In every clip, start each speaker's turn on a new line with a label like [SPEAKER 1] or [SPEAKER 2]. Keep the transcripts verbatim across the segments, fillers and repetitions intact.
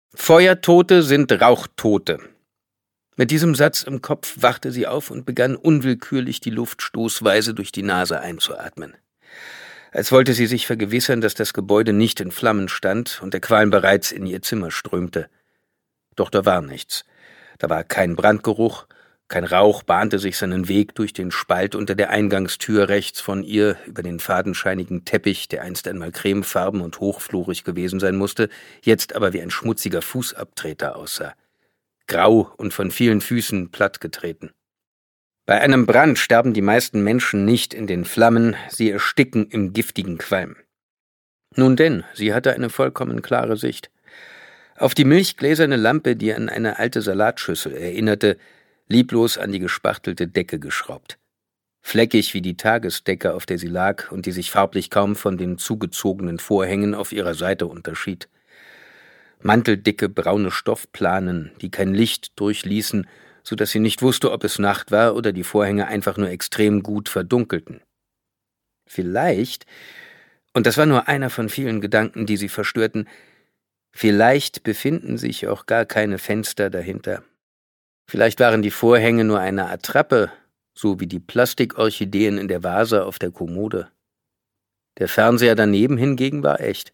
[SPEAKER 1] Feuertote sind Rauchtote. Mit diesem Satz im Kopf wachte sie auf und begann unwillkürlich die Luft stoßweise durch die Nase einzuatmen. Als wollte sie sich vergewissern, dass das Gebäude nicht in Flammen stand und der Qualm bereits in ihr Zimmer strömte. Doch da war nichts. Da war kein Brandgeruch, kein Rauch bahnte sich seinen Weg durch den Spalt unter der Eingangstür rechts von ihr über den fadenscheinigen Teppich, der einst einmal cremefarben und hochflurig gewesen sein musste, jetzt aber wie ein schmutziger Fußabtreter aussah. Grau und von vielen Füßen plattgetreten. Bei einem Brand sterben die meisten Menschen nicht in den Flammen, sie ersticken im giftigen Qualm. Nun denn, sie hatte eine vollkommen klare Sicht. Auf die milchgläserne Lampe, die an eine alte Salatschüssel erinnerte, lieblos an die gespachtelte Decke geschraubt. Fleckig wie die Tagesdecke, auf der sie lag und die sich farblich kaum von den zugezogenen Vorhängen auf ihrer Seite unterschied. Manteldicke braune Stoffplanen, die kein Licht durchließen, so dass sie nicht wusste, ob es Nacht war oder die Vorhänge einfach nur extrem gut verdunkelten. Vielleicht, und das war nur einer von vielen Gedanken, die sie verstörten, vielleicht befinden sich auch gar keine Fenster dahinter. Vielleicht waren die Vorhänge nur eine Attrappe, so wie die Plastikorchideen in der Vase auf der Kommode. Der Fernseher daneben hingegen war echt.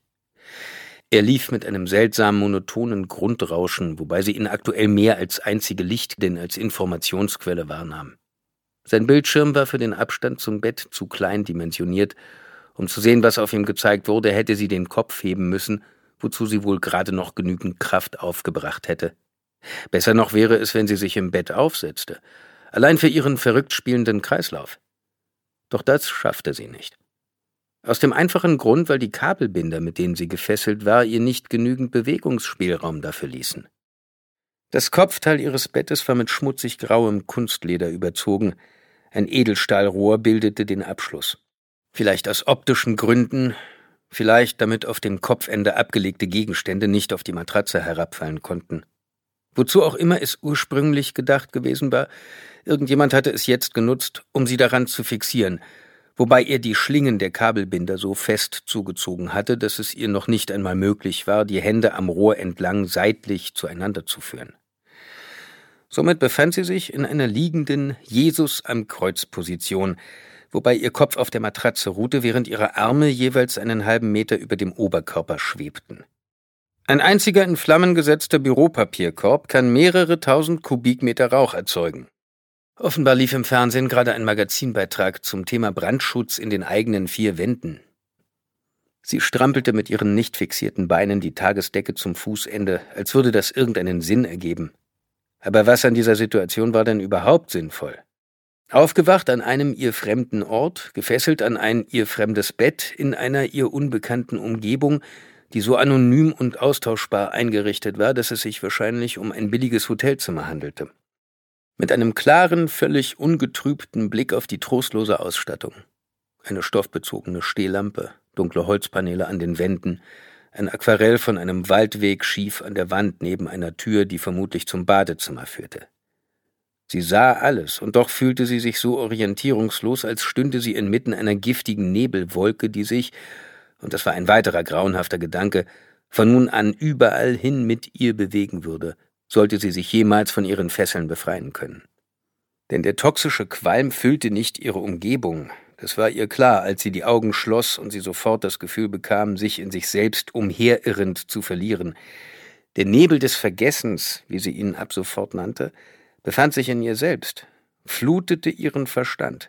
[SPEAKER 1] Er lief mit einem seltsam monotonen Grundrauschen, wobei sie ihn aktuell mehr als einzige Licht denn als Informationsquelle wahrnahm. Sein Bildschirm war für den Abstand zum Bett zu klein dimensioniert. Um zu sehen, was auf ihm gezeigt wurde, hätte sie den Kopf heben müssen, wozu sie wohl gerade noch genügend Kraft aufgebracht hätte. Besser noch wäre es, wenn sie sich im Bett aufsetzte, allein für ihren verrückt spielenden Kreislauf. Doch das schaffte sie nicht. Aus dem einfachen Grund, weil die Kabelbinder, mit denen sie gefesselt war, ihr nicht genügend Bewegungsspielraum dafür ließen. Das Kopfteil ihres Bettes war mit schmutzig grauem Kunstleder überzogen, ein Edelstahlrohr bildete den Abschluss. Vielleicht aus optischen Gründen, vielleicht damit auf dem Kopfende abgelegte Gegenstände nicht auf die Matratze herabfallen konnten. Wozu auch immer es ursprünglich gedacht gewesen war, irgendjemand hatte es jetzt genutzt, um sie daran zu fixieren, wobei er die Schlingen der Kabelbinder so fest zugezogen hatte, dass es ihr noch nicht einmal möglich war, die Hände am Rohr entlang seitlich zueinander zu führen. Somit befand sie sich in einer liegenden Jesus-am-Kreuz-Position, wobei ihr Kopf auf der Matratze ruhte, während ihre Arme jeweils einen halben Meter über dem Oberkörper schwebten. Ein einziger in Flammen gesetzter Büropapierkorb kann mehrere tausend Kubikmeter Rauch erzeugen. Offenbar lief im Fernsehen gerade ein Magazinbeitrag zum Thema Brandschutz in den eigenen vier Wänden. Sie strampelte mit ihren nicht fixierten Beinen die Tagesdecke zum Fußende, als würde das irgendeinen Sinn ergeben. Aber was an dieser Situation war denn überhaupt sinnvoll? Aufgewacht an einem ihr fremden Ort, gefesselt an ein ihr fremdes Bett, in einer ihr unbekannten Umgebung, die so anonym und austauschbar eingerichtet war, dass es sich wahrscheinlich um ein billiges Hotelzimmer handelte. Mit einem klaren, völlig ungetrübten Blick auf die trostlose Ausstattung. Eine stoffbezogene Stehlampe, dunkle Holzpaneele an den Wänden, ein Aquarell von einem Waldweg schief an der Wand neben einer Tür, die vermutlich zum Badezimmer führte. Sie sah alles, und doch fühlte sie sich so orientierungslos, als stünde sie inmitten einer giftigen Nebelwolke, die sich, und das war ein weiterer grauenhafter Gedanke, von nun an überall hin mit ihr bewegen würde, sollte sie sich jemals von ihren Fesseln befreien können. Denn der toxische Qualm füllte nicht ihre Umgebung. Das war ihr klar, als sie die Augen schloss und sie sofort das Gefühl bekam, sich in sich selbst umherirrend zu verlieren. Der Nebel des Vergessens, wie sie ihn ab sofort nannte, befand sich in ihr selbst, flutete ihren Verstand.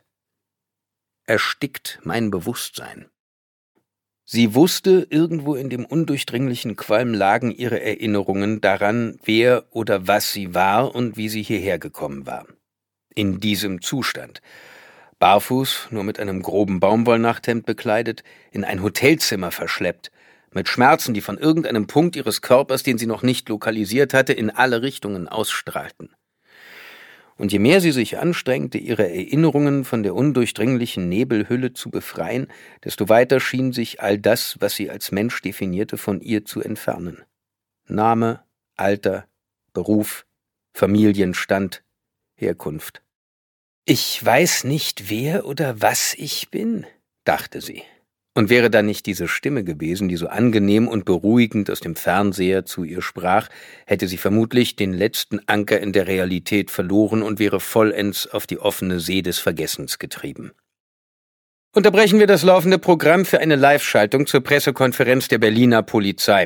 [SPEAKER 1] Erstickt mein Bewusstsein. Sie wusste, irgendwo in dem undurchdringlichen Qualm lagen ihre Erinnerungen daran, wer oder was sie war und wie sie hierher gekommen war. In diesem Zustand. Barfuß, nur mit einem groben Baumwollnachthemd bekleidet, in ein Hotelzimmer verschleppt, mit Schmerzen, die von irgendeinem Punkt ihres Körpers, den sie noch nicht lokalisiert hatte, in alle Richtungen ausstrahlten. Und je mehr sie sich anstrengte, ihre Erinnerungen von der undurchdringlichen Nebelhülle zu befreien, desto weiter schien sich all das, was sie als Mensch definierte, von ihr zu entfernen. Name, Alter, Beruf, Familienstand, Herkunft. »Ich weiß nicht, wer oder was ich bin«, dachte sie. Und wäre da nicht diese Stimme gewesen, die so angenehm und beruhigend aus dem Fernseher zu ihr sprach, hätte sie vermutlich den letzten Anker in der Realität verloren und wäre vollends auf die offene See des Vergessens getrieben. Unterbrechen wir das laufende Programm für eine Live-Schaltung zur Pressekonferenz der Berliner Polizei.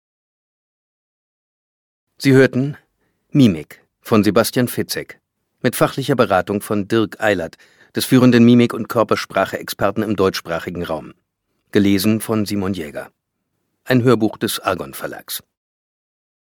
[SPEAKER 1] Sie hörten Mimik von Sebastian Fitzek mit fachlicher Beratung von Dirk Eilert, des führenden Mimik- und Körpersprache-Experten im deutschsprachigen Raum. Gelesen von Simon Jäger. Ein Hörbuch des Argon Verlags.